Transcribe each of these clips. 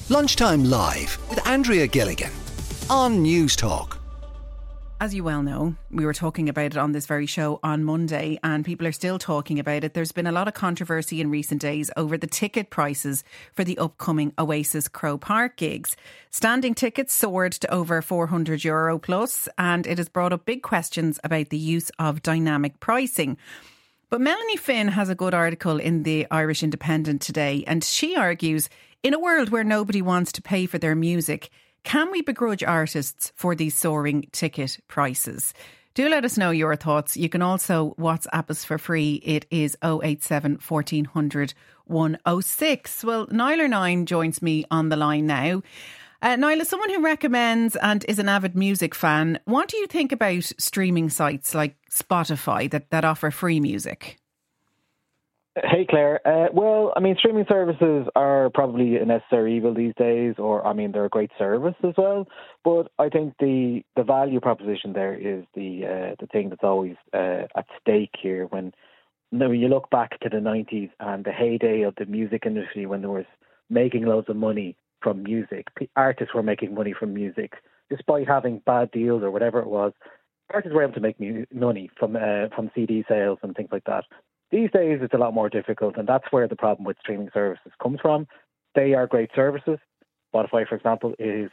Lunchtime Live with Andrea Gilligan on News Talk. As you well know, we were talking about it on this very show on Monday, and people are still talking about it. There's been a lot of controversy in recent days over the ticket prices for the upcoming Oasis Croke Park gigs. Standing tickets soared to over €400 plus, and it has brought up big questions about the use of dynamic pricing. But Melanie Finn has a good article in the Irish Independent today, and she argues, in a world where nobody wants to pay for their music, can we begrudge artists for these soaring ticket prices? Do let us know your thoughts. You can also WhatsApp us for free. It is 087 1400 106. Well, Niall 9 joins me on the line now. Niall, as someone who recommends and is an avid music fan, what do you think about streaming sites like Spotify that offer free music? Hey, Claire. Well, I mean, streaming services are probably a necessary evil these days, or, I mean, they're a great service as well. But I think the value proposition there is the thing that's always at stake here. When you look back to the 90s and the heyday of the music industry, when there was making loads of money from music, artists were making money from music, despite having bad deals or whatever it was. Artists were able to make money from CD sales and things like that. These days, it's a lot more difficult, and that's where the problem with streaming services comes from. They are great services. Spotify, for example,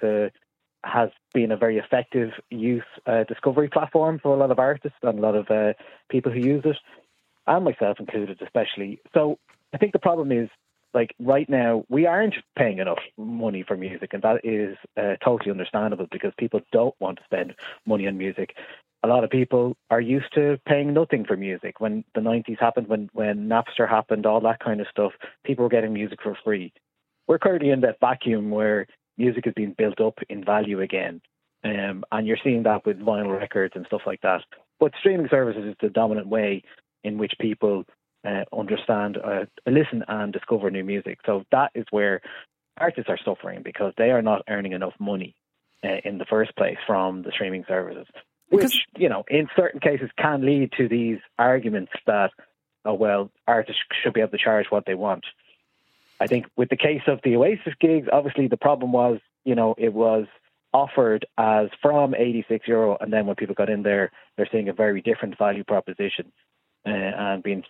has been a very effective discovery platform for a lot of artists and a lot of people who use it, and myself included especially. So I think the problem is, like, right now, we aren't paying enough money for music, and that is totally understandable because people don't want to spend money on music. A lot of people are used to paying nothing for music. When the 90s happened, when Napster happened, all that kind of stuff, people were getting music for free. We're currently in that vacuum where music is being built up in value again. And you're seeing that with vinyl records and stuff like that. But streaming services is the dominant way in which people understand, listen and discover new music. So that is where artists are suffering because they are not earning enough money in the first place from the streaming services. Which, you know, in certain cases can lead to these arguments that, oh, well, artists should be able to charge what they want. I think with the case of the Oasis gigs, obviously the problem was, you know, it was offered as from €86, and then when people got in there, they're seeing a very different value proposition and being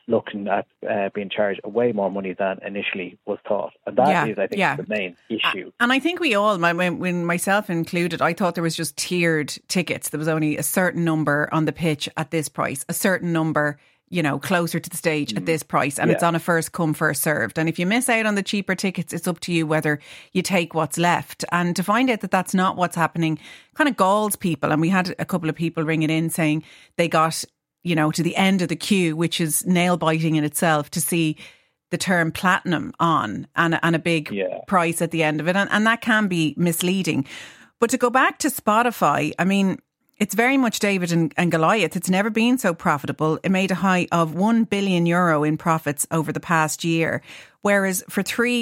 charged way more money than initially was thought. And that is, I think, the main issue. And I think we all, when myself included, I thought there was just tiered tickets. There was only a certain number on the pitch at this price, a certain number, you know, closer to the stage at this price, and it's on a first come, first served. And if you miss out on the cheaper tickets, it's up to you whether you take what's left. And to find out that that's not what's happening kind of galls people. And we had a couple of people ringing in saying they got, you know, to the end of the queue, which is nail biting in itself, to see the term platinum on and a big price at the end of it. And that can be misleading. But to go back to Spotify, I mean, it's very much David and Goliath. It's never been so profitable. It made a high of €1 billion in profits over the past year. Whereas for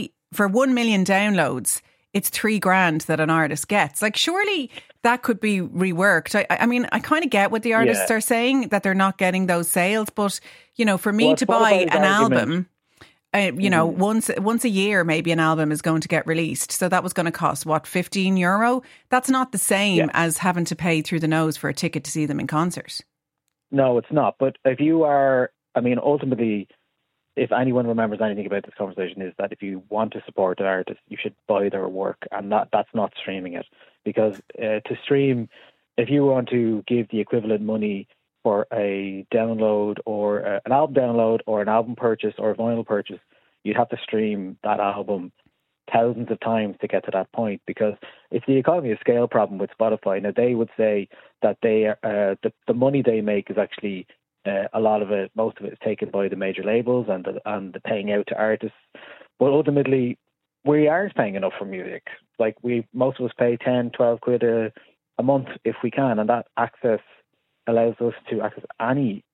1 million downloads, it's $3,000 that an artist gets. Like, surely that could be reworked. I mean, I kind of get what the artists are saying, that they're not getting those sales. But, you know, for me to buy an album, you know, once a year, maybe an album is going to get released. So that was going to cost, what, €15? That's not the same as having to pay through the nose for a ticket to see them in concert. No, it's not. But if you are, I mean, ultimately, if anyone remembers anything about this conversation, is that if you want to support an artist, you should buy their work, and that's not streaming it. Because to stream, if you want to give the equivalent money for a download or an album download or an album purchase or a vinyl purchase, you'd have to stream that album thousands of times to get to that point, because it's the economy of scale problem with Spotify. Now, they would say that the money they make is actually a lot of it, most of it is taken by the major labels and the paying out to artists. But ultimately, we aren't paying enough for music. Like, most of us pay 10, 12 quid a month if we can, and that access allows us to access any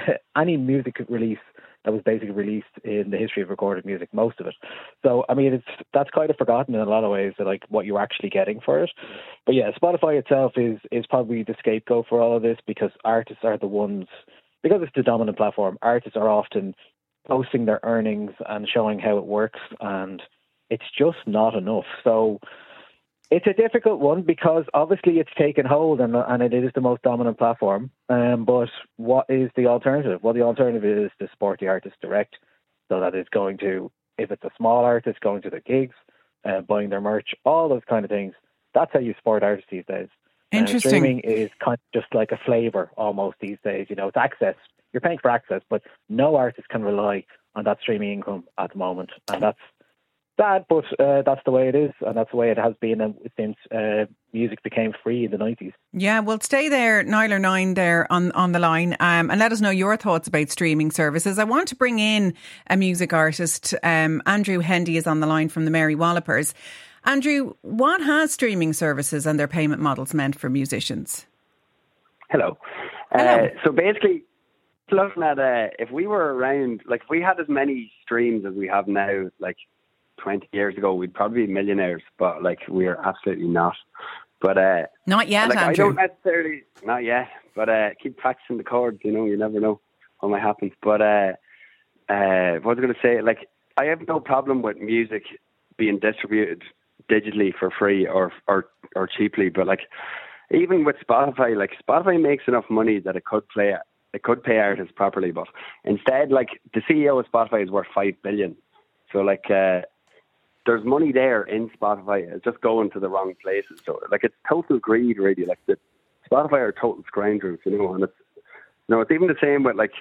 music release that was basically released in the history of recorded music, most of it. So, I mean, that's kind of forgotten in a lot of ways, like what you're actually getting for it. But yeah, Spotify itself is probably the scapegoat for all of this, because artists are the ones, because it's the dominant platform, artists are often posting their earnings and showing how it works, and it's just not enough. So it's a difficult one because obviously it's taken hold and it is the most dominant platform. But what is the alternative? Well, the alternative is to support the artist direct, so that it's going to, if it's a small artist, going to their gigs, buying their merch, all those kind of things. That's how you support artists these days. Interesting. Streaming is kind of just like a flavour almost these days. You know, it's access. You're paying for access, but no artist can rely on that streaming income at the moment, and that's sad, but that's the way it is, and that's the way it has been since music became free in the 90s. Yeah, well, stay there, Niall 9 there on the line, and let us know your thoughts about streaming services. I want to bring in a music artist. Andrew Hendy is on the line from the Mary Wallopers. Andrew, what has streaming services and their payment models meant for musicians? Hello. So basically, looking at if we were around, like if we had as many streams as we have now, like 20 years ago, we'd probably be millionaires, but like we're absolutely not. But not yet, like, Andrew. I don't necessarily, not yet, but keep practicing the chords, you know, you never know what might happen. But what was I going to say? Like, I have no problem with music being distributed digitally for free or cheaply, but like even with Spotify, like Spotify makes enough money that it could pay artists properly, but instead, like the CEO of Spotify is worth $5 billion. So like there's money there in Spotify. It's just going to the wrong places. So like it's total greed, really. Like the Spotify are total scoundrels, you know. And it's even the same with like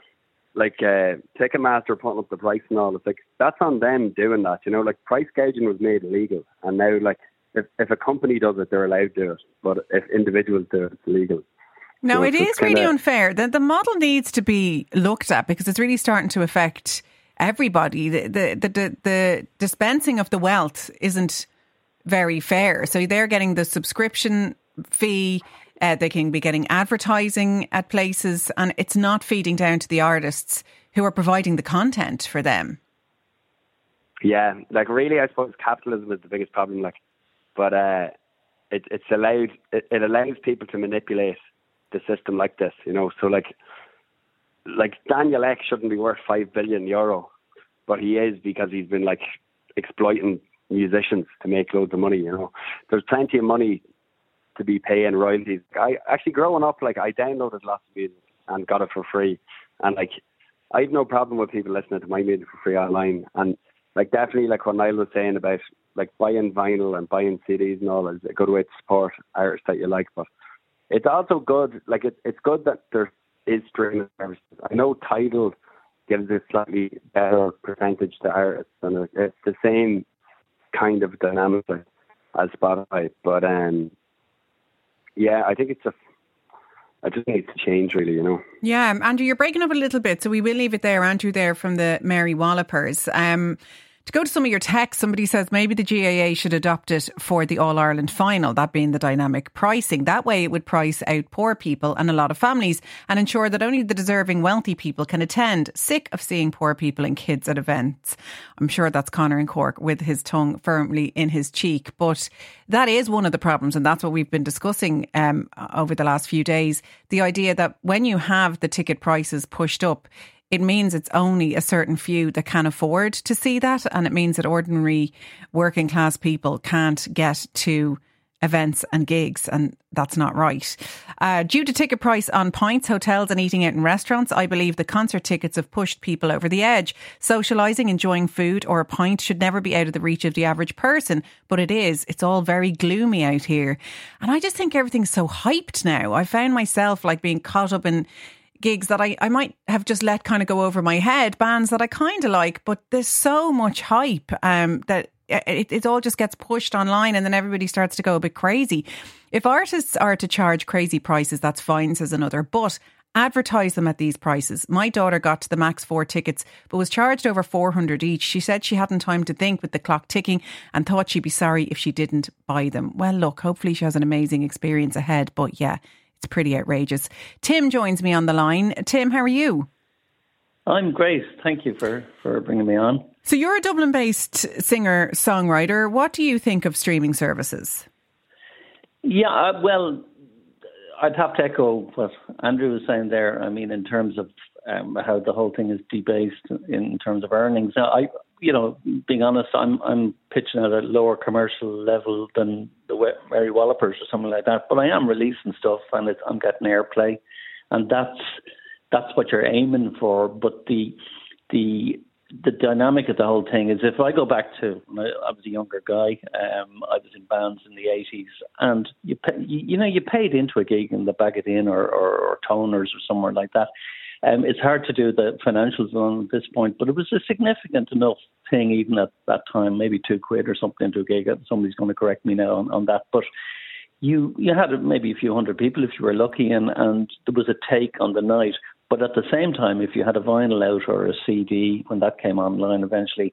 Ticketmaster putting up the price and all. It's like that's on them doing that, you know. Like price gouging was made illegal, and now like if a company does it, they're allowed to do it. But if individuals do it, it's illegal. No, so it is really unfair. The model needs to be looked at because it's really starting to affect everybody. The dispensing of the wealth isn't very fair. So they're getting the subscription fee. They can be getting advertising at places, and it's not feeding down to the artists who are providing the content for them. Yeah, like really, I suppose capitalism is the biggest problem. Like, but it allows people to manipulate the system like this, you know. So like Daniel Ek shouldn't be worth €5 billion, but he is because he's been like exploiting musicians to make loads of money, you know. There's plenty of money to be paying royalties. I actually, growing up, like I downloaded lots of music and got it for free, and like I had no problem with people listening to my music for free online. And like definitely, like what Niall was saying about like buying vinyl and buying CDs and all is a good way to support artists that you like, but it's also good. Like it's good that there is streaming services. I know Tidal gives a slightly better percentage to artists, and it's the same kind of dynamic as Spotify. But yeah, I think it just needs to change, really, you know. Yeah, Andrew, you're breaking up a little bit, so we will leave it there. Andrew there from the Mary Wallopers. To go to some of your texts, somebody says maybe the GAA should adopt it for the All-Ireland final, that being the dynamic pricing. That way it would price out poor people and a lot of families and ensure that only the deserving wealthy people can attend. Sick of seeing poor people and kids at events. I'm sure that's Conor in Cork with his tongue firmly in his cheek. But that is one of the problems, and that's what we've been discussing over the last few days. The idea that when you have the ticket prices pushed up, it means it's only a certain few that can afford to see that. And it means that ordinary working class people can't get to events and gigs. And that's not right. Due to ticket price on pints, hotels and eating out in restaurants, I believe the concert tickets have pushed people over the edge. Socialising, enjoying food or a pint should never be out of the reach of the average person. But it is. It's all very gloomy out here. And I just think everything's so hyped now. I found myself like being caught up in gigs that I might have just let kind of go over my head, bands that I kind of like, but there's so much hype that it all just gets pushed online, and then everybody starts to go a bit crazy. If artists are to charge crazy prices, that's fine, says another, but advertise them at these prices. My daughter got to the Max 4 tickets but was charged over 400 each. She said she hadn't time to think with the clock ticking and thought she'd be sorry if she didn't buy them. Well, look, hopefully she has an amazing experience ahead, but yeah, it's pretty outrageous. Tim joins me on the line. Tim, how are you? I'm great. Thank you for bringing me on. So you're a Dublin-based singer-songwriter. What do you think of streaming services? Yeah, well, I'd have to echo what Andrew was saying there. I mean, in terms of how the whole thing is debased in terms of earnings. Now, being honest, I'm pitching at a lower commercial level than the Mary Wallopers or something like that. But I am releasing stuff, and I'm getting airplay, and that's what you're aiming for. But the dynamic of the whole thing is, if I go back to when I was a younger guy, I was in bands in the 80s, and you paid into a gig in the Bag It In or Toners or somewhere like that. It's hard to do the financials on at this point, but it was a significant enough thing even at that time, maybe £2 or something to a gig. Somebody's going to correct me now on that, but you had maybe a few hundred people if you were lucky, and there was a take on the night. But at the same time, if you had a vinyl out or a CD, when that came online eventually,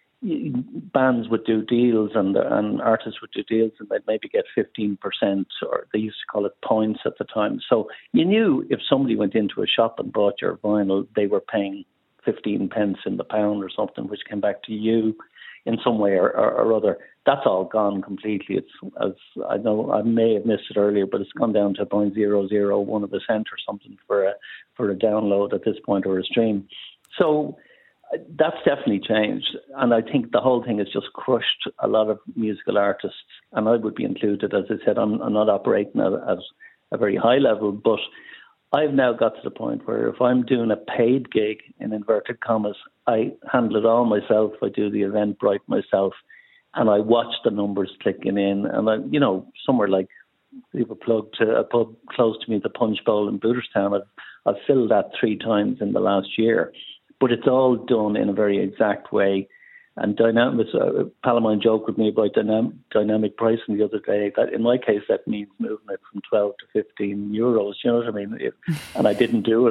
bands would do deals and artists would do deals, and they'd maybe get 15%, or they used to call it points at the time. So you knew if somebody went into a shop and bought your vinyl, they were paying 15 pence in the pound or something, which came back to you in some way or other. That's all gone completely. It's, as I know, I may have missed it earlier, but it's gone down to 0.001 of a cent or something for a download at this point, or a stream. So that's definitely changed, and I think the whole thing has just crushed a lot of musical artists, and I would be included. As I said, I'm not operating at a very high level, but I've now got to the point where if I'm doing a paid gig, in inverted commas, I handle it all myself. I do the Eventbrite myself, and I watch the numbers clicking in. And I, somewhere like, leave a plug to a pub close to me, the Punch Bowl in Booterstown, I've filled that 3 times in the last year. But it's all done in a very exact way. And dynamic, a pal of mine joked with me about dynamic pricing the other day, that in my case, that means moving it from 12 to 15 euros. You know what I mean? And I didn't do it.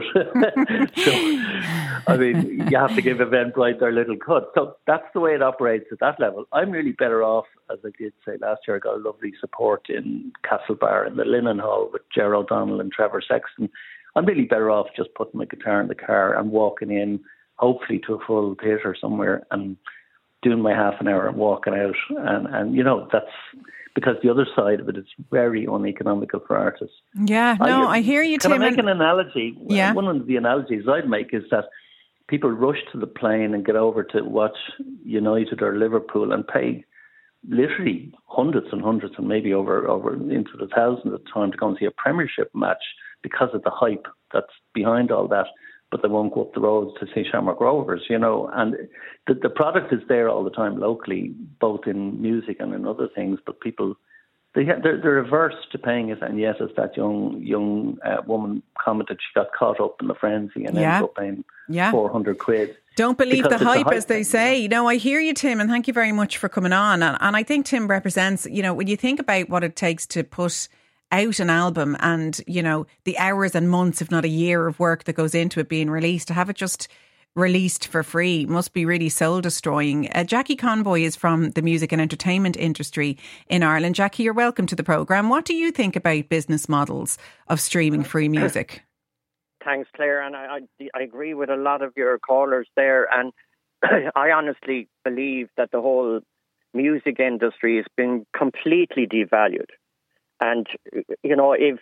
So, I mean, you have to give Eventbrite their little cut. So that's the way it operates at that level. I'm really better off, as I did say last year, I got a lovely support in Castlebar in the Linen Hall with Ger O'Donnell and Trevor Sexton. I'm really better off just putting my guitar in the car and walking in, hopefully to a full theatre somewhere, and doing my half an hour and walking out. And that's because the other side of it is very uneconomical for artists. Yeah, no, I hear you, Tim. Can I make an analogy? Yeah. One of the analogies I'd make is that people rush to the plane and get over to watch United or Liverpool and pay literally hundreds and hundreds and maybe over into the thousands at the time to go and see a Premiership match because of the hype that's behind all that. But they won't go up the roads to see Shamrock Rovers, and the product is there all the time locally, both in music and in other things. But people, they're averse to paying it. And yes, as that young woman commented, she got caught up in the frenzy and ended up paying 400 quid. Don't believe the hype, as they say. No, I hear you, Tim, and thank you very much for coming on. And I think Tim represents, when you think about what it takes to put out an album and, the hours and months, if not a year of work that goes into it being released, to have it just released for free must be really soul destroying. Jackie Conboy is from the music and entertainment industry in Ireland. Jackie, you're welcome to the programme. What do you think about business models of streaming free music? Thanks, Claire. And I agree with a lot of your callers there. And I honestly believe that the whole music industry has been completely devalued. And, if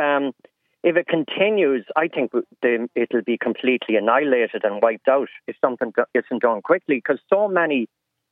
it continues, I think it'll be completely annihilated and wiped out if something isn't done quickly, because so many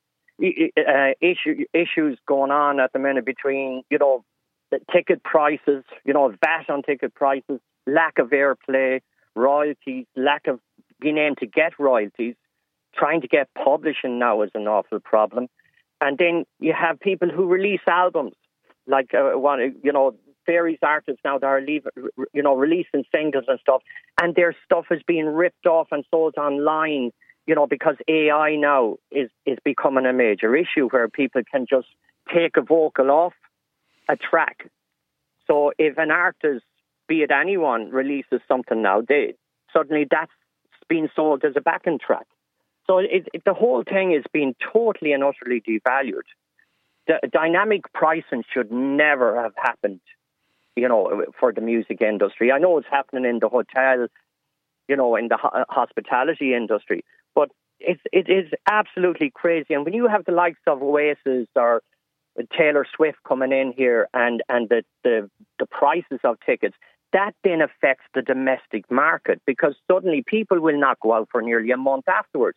issues going on at the minute between, the ticket prices, VAT on ticket prices, lack of airplay, royalties, lack of being able to get royalties, trying to get publishing now is an awful problem. And then you have people who release albums, like various artists now that are releasing singles and stuff, and their stuff is being ripped off and sold online, because AI now is becoming a major issue where people can just take a vocal off a track. So if an artist, be it anyone, releases something now, suddenly that's being sold as a backing track. So the whole thing is being totally and utterly devalued. The dynamic pricing should never have happened, for the music industry. I know it's happening in the hotel, in the hospitality industry, but it is absolutely crazy. And when you have the likes of Oasis or Taylor Swift coming in here and the prices of tickets, that then affects the domestic market, because suddenly people will not go out for nearly a month afterwards.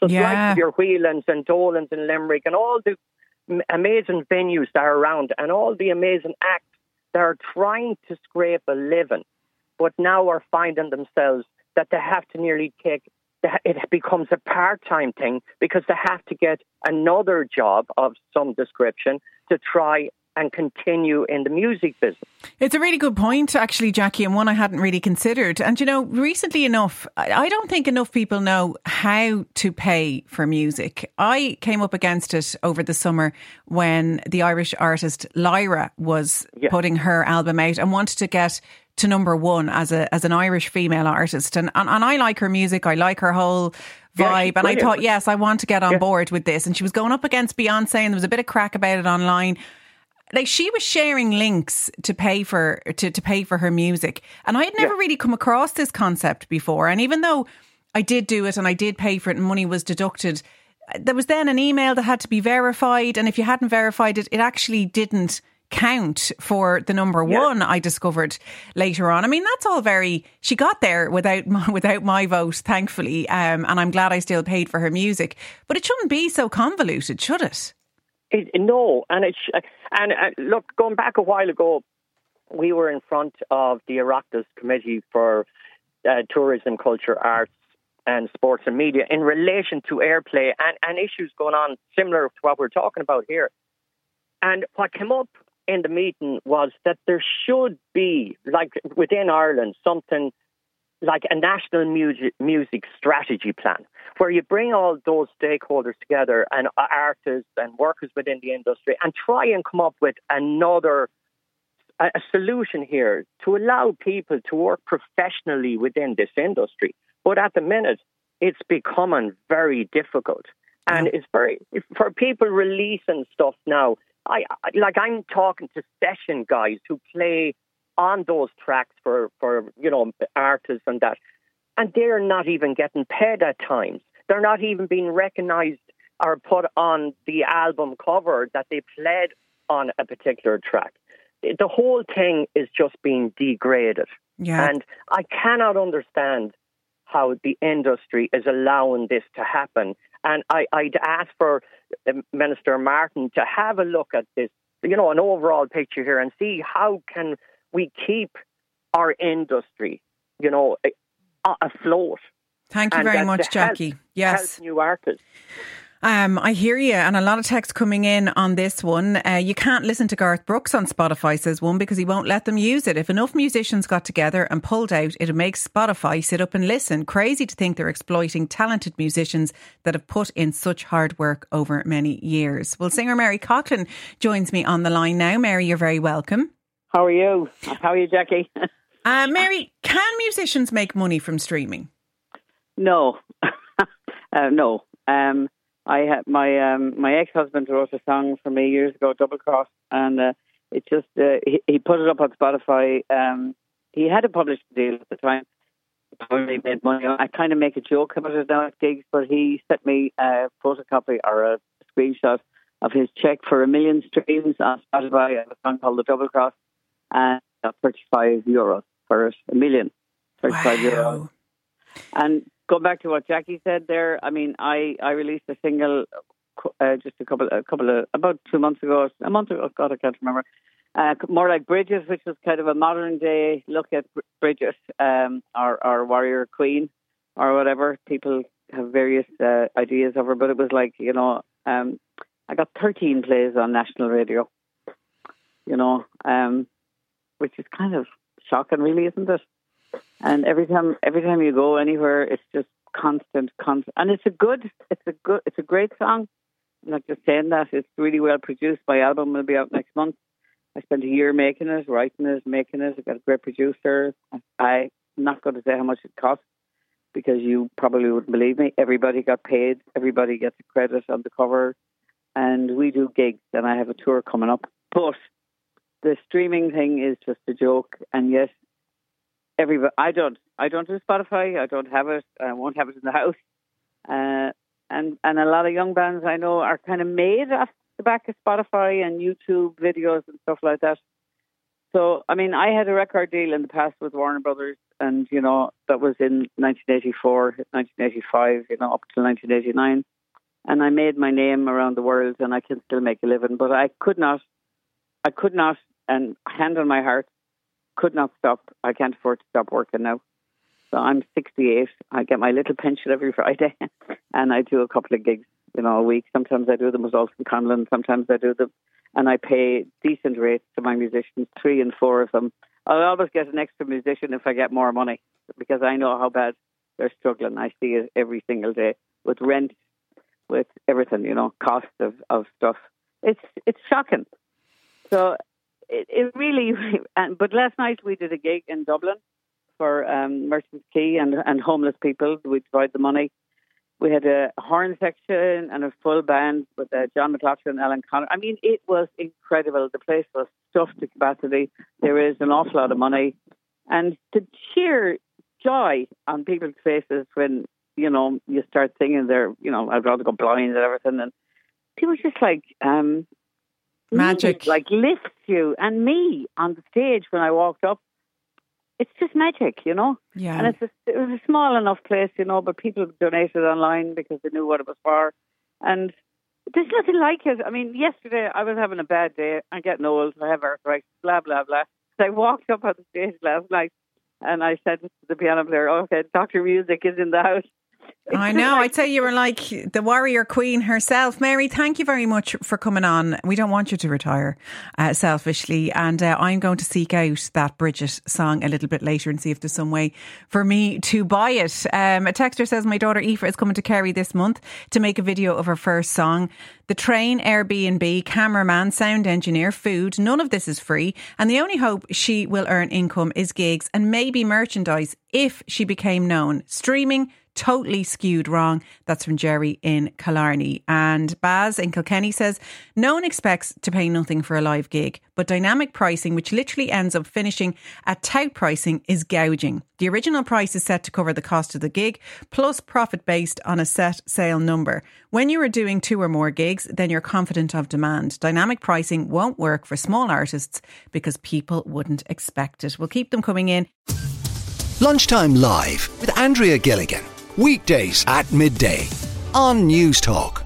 So it's like your Whelan's and Dolan's in Limerick and all the amazing venues that are around and all the amazing acts that are trying to scrape a living, but now are finding themselves that they have to nearly it becomes a part-time thing because they have to get another job of some description to try and continue in the music business. It's a really good point, actually, Jackie, and one I hadn't really considered. And, you know, recently enough, I don't think enough people know how to pay for music. I came up against it over the summer when the Irish artist Lyra was putting her album out and wanted to get to number one as an Irish female artist. And I like her music. I like her whole vibe. And I thought, yes, I want to get on board with this. And she was going up against Beyonce and there was a bit of crack about it online. Like, she was sharing links to pay for her music, and I had never really come across this concept before. And even though I did do it and I did pay for it and money was deducted, there was then an email that had to be verified, and if you hadn't verified it, it actually didn't count for the number one. I discovered later on. I mean, that's all very. She got there without my vote, thankfully, and I'm glad I still paid for her music. But it shouldn't be so convoluted, should it? No, and look, going back a while ago, we were in front of the Oireachtas Committee for Tourism, Culture, Arts and Sports and Media in relation to airplay and issues going on similar to what we're talking about here. And what came up in the meeting was that there should be, like within Ireland, something like a national music strategy plan, where you bring all those stakeholders together and artists and workers within the industry and try and come up with a solution here to allow people to work professionally within this industry. But at the minute, it's becoming very difficult. And it's for people releasing stuff now. I'm talking to session guys who play on those tracks for artists and that. And they're not even getting paid at times. They're not even being recognised or put on the album cover that they played on a particular track. The whole thing is just being degraded. Yeah. And I cannot understand how the industry is allowing this to happen. And I'd ask for Minister Martin to have a look at this, an overall picture here and see how can we keep our industry, afloat. Thank you very much, Jackie. Yes. Help new artists. I hear you, and a lot of text coming in on this one. You can't listen to Garth Brooks on Spotify, says one, because he won't let them use it. If enough musicians got together and pulled out, it'd make Spotify sit up and listen. Crazy to think they're exploiting talented musicians that have put in such hard work over many years. Well, singer Mary Coughlan joins me on the line now. Mary, you're very welcome. How are you? How are you, Jackie? Mary, can musicians make money from streaming? No. No. I had my ex-husband wrote a song for me years ago, Double Cross, and it just he put it up on Spotify. He had a publishing deal at the time. He probably made money. I kind of make a joke about it now at gigs, but he sent me a photocopy or a screenshot of his check for 1 million streams on Spotify of a song called The Double Cross, and got €35 for it. 1 million, €35. And going back to what Jackie said there, I mean, I released a single just about 2 months ago, a month ago, God, I can't remember. More like Bridget, which was kind of a modern day look at Bridget, or Warrior Queen, or whatever. People have various ideas of her, but it was like, I got 13 plays on national radio, which is kind of shocking, really, isn't it? And every time you go anywhere, it's just constant, and it's a great song. I'm not just saying that; it's really well produced. My album will be out next month. I spent a year making it, writing it, making it. I got a great producer. I'm not going to say how much it cost because you probably wouldn't believe me. Everybody got paid. Everybody gets a credit on the cover, and we do gigs. And I have a tour coming up. But the streaming thing is just a joke. And yes. I don't do Spotify. I don't have it. I won't have it in the house. And a lot of young bands I know are kind of made off the back of Spotify and YouTube videos and stuff like that. So, I mean, I had a record deal in the past with Warner Brothers, and, you know, that was in 1984, 1985, you know, up to 1989. And I made my name around the world, and I can still make a living. But I could not, and hand on my heart, could not stop. I can't afford to stop working now. So I'm 68. I get my little pension every Friday, and I do a couple of gigs, you know, a week. Sometimes I do them with Ulster Conlon, sometimes I do them, and I pay decent rates to my musicians, 3 and 4 of them. I'll always get an extra musician if I get more money, because I know how bad they're struggling. I see it every single day with rent, with everything, you know, cost of stuff. It's shocking. So it really, but last night we did a gig in Dublin for Merchants Quay and homeless people. We divide the money. We had a horn section and a full band with John McLaughlin and Alan Connor. I mean, it was incredible. The place was stuffed to capacity. There is an awful lot of money. And the sheer joy on people's faces when, you know, you start singing there, you know, I'd rather go blind and everything. And people just like... magic. Like lifts you. And me on the stage when I walked up, it's just magic, you know? Yeah. And it was a small enough place, you know, but people donated online because they knew what it was for. And there's nothing like it. I mean, yesterday I was having a bad day. I'm getting old. I have arthritis, blah, blah, blah. So I walked up on the stage last night and I said to the piano player, okay, Dr. Music is in the house. I know. I'd say you were like the warrior queen herself. Mary, thank you very much for coming on. We don't want you to retire selfishly. And I'm going to seek out that Bridget song a little bit later and see if there's some way for me to buy it. A texter says my daughter Aoife is coming to Kerry this month to make a video of her first song. The train, Airbnb, cameraman, sound engineer, food, none of this is free. And the only hope she will earn income is gigs and maybe merchandise if she became known. Streaming, totally skewed wrong. That's from Jerry in Killarney. And Baz in Kilkenny says, no one expects to pay nothing for a live gig, but dynamic pricing, which literally ends up finishing at tout pricing, is gouging. The original price is set to cover the cost of the gig, plus profit based on a set sale number. When you are doing 2 or more gigs, then you're confident of demand. Dynamic pricing won't work for small artists because people wouldn't expect it. We'll keep them coming in. Lunchtime Live with Andrea Gilligan. Weekdays at midday on News Talk.